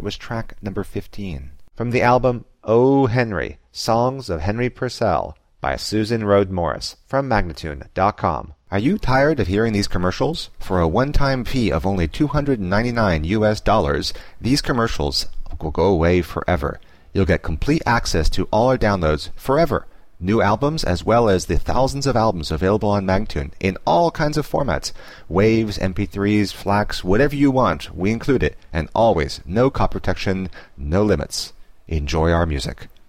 That was track number 15. From the album O. Henry, Songs of Henry Purcell by Susan Rhodes Morris from Magnatune.com. Are you tired of hearing these commercials? For a one-time fee of only $299, these commercials will go away forever. You'll get complete access to all our downloads forever. New albums as well as the thousands of albums available on Magnatune in all kinds of formats. Waves, MP3s, FLACs, whatever you want, we include it. And always, no copy protection, no limits. Enjoy our music.